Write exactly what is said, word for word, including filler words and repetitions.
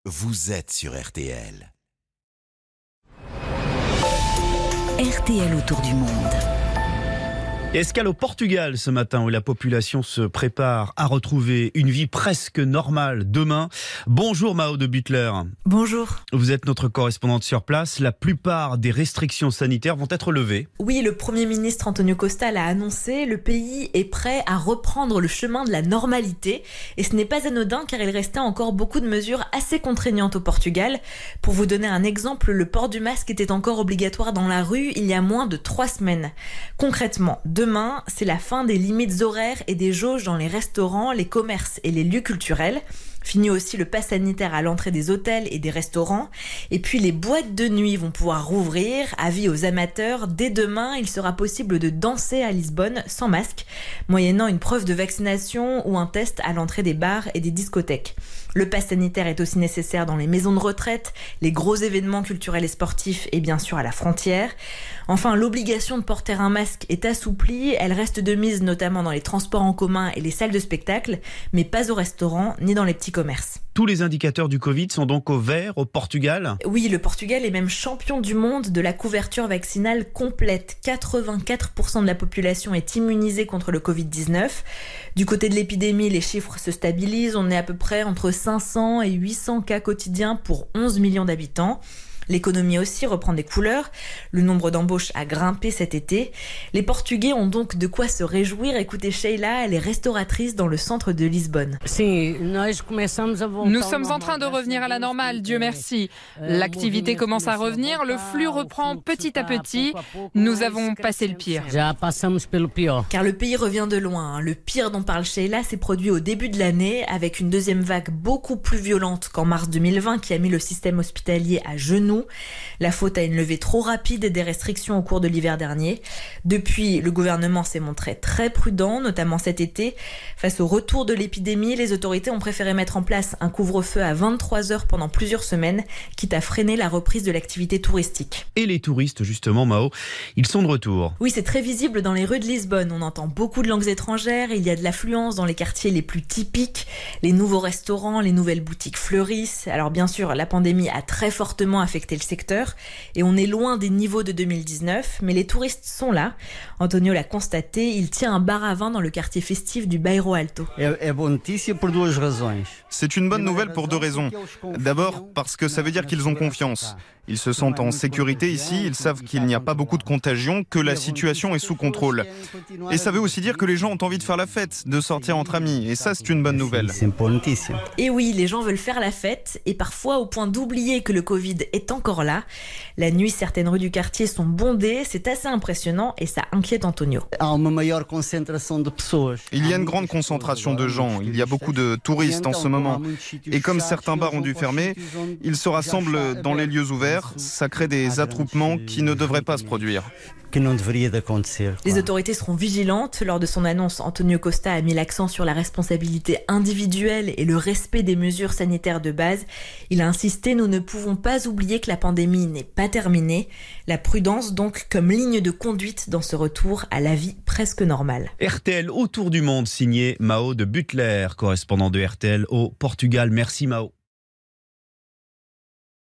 Vous êtes sur R T L. R T L autour du monde. Escale au Portugal ce matin où la population se prépare à retrouver une vie presque normale demain. Bonjour Mao de Butler. Bonjour. Vous êtes notre correspondante sur place. La plupart des restrictions sanitaires vont être levées. Oui, le Premier ministre Antonio Costa l'a annoncé. Le pays est prêt à reprendre le chemin de la normalité. Et ce n'est pas anodin car il restait encore beaucoup de mesures assez contraignantes au Portugal. Pour vous donner un exemple, le port du masque était encore obligatoire dans la rue il y a moins de trois semaines. Concrètement, demain, c'est la fin des limites horaires et des jauges dans les restaurants, les commerces et les lieux culturels. Fini aussi le pass sanitaire à l'entrée des hôtels et des restaurants. Et puis les boîtes de nuit vont pouvoir rouvrir. Avis aux amateurs, dès demain, il sera possible de danser à Lisbonne sans masque, moyennant une preuve de vaccination ou un test à l'entrée des bars et des discothèques. Le pass sanitaire est aussi nécessaire dans les maisons de retraite, les gros événements culturels et sportifs et bien sûr à la frontière. Enfin, l'obligation de porter un masque est assouplie. Elle reste de mise notamment dans les transports en commun et les salles de spectacle, mais pas au restaurant ni dans les petits commerces. Tous les indicateurs du Covid sont donc au vert au Portugal. Oui, le Portugal est même champion du monde de la couverture vaccinale complète. quatre-vingt-quatre pour cent de la population est immunisée contre le covid dix-neuf. Du côté de l'épidémie, les chiffres se stabilisent. On est à peu près entre cinq cents et huit cents cas quotidiens pour onze millions d'habitants. L'économie aussi reprend des couleurs. Le nombre d'embauches a grimpé cet été. Les Portugais ont donc de quoi se réjouir. Écoutez Sheila, elle est restauratrice dans le centre de Lisbonne. Nous sommes en train de revenir à la normale, Dieu merci. L'activité commence à revenir, le flux reprend petit à petit. Nous avons passé le pire. Car le pays revient de loin. Le pire dont parle Sheila s'est produit au début de l'année, avec une deuxième vague beaucoup plus violente qu'en mars deux mille vingt qui a mis le système hospitalier à genoux. La faute à une levée trop rapide des restrictions au cours de l'hiver dernier. Depuis, le gouvernement s'est montré très prudent, notamment cet été. Face au retour de l'épidémie, les autorités ont préféré mettre en place un couvre-feu à vingt-trois heures pendant plusieurs semaines, quitte à freiner la reprise de l'activité touristique. Et les touristes, justement, Mao, ils sont de retour. Oui, c'est très visible dans les rues de Lisbonne. On entend beaucoup de langues étrangères, il y a de l'affluence dans les quartiers les plus typiques. Les nouveaux restaurants, les nouvelles boutiques fleurissent. Alors bien sûr, la pandémie a très fortement affecté le secteur et on est loin des niveaux de deux mille dix-neuf, mais les touristes sont là. Antonio l'a constaté, il tient un bar à vin dans le quartier festif du Bairro Alto. C'est une bonne nouvelle pour deux raisons. D'abord, parce que ça veut dire qu'ils ont confiance. Ils se sentent en sécurité ici, ils savent qu'il n'y a pas beaucoup de contagion, que la situation est sous contrôle. Et ça veut aussi dire que les gens ont envie de faire la fête, de sortir entre amis, et ça c'est une bonne nouvelle. Et oui, les gens veulent faire la fête, et parfois au point d'oublier que le Covid est encore là. La nuit, certaines rues du quartier sont bondées, c'est assez impressionnant et ça inquiète Antonio. Il y a une grande concentration de gens, il y a beaucoup de touristes en ce moment. Et comme certains bars ont dû fermer, ils se rassemblent dans les lieux ouverts. Ça crée des attroupements qui ne devraient pas se produire. Les autorités seront vigilantes. Lors de son annonce, Antonio Costa a mis l'accent sur la responsabilité individuelle et le respect des mesures sanitaires de base. Il a insisté, nous ne pouvons pas oublier que la pandémie n'est pas terminée. La prudence donc comme ligne de conduite dans ce retour à la vie presque normale. R T L autour du monde, signé Mao de Butler, correspondant de R T L au Portugal. Merci Mao.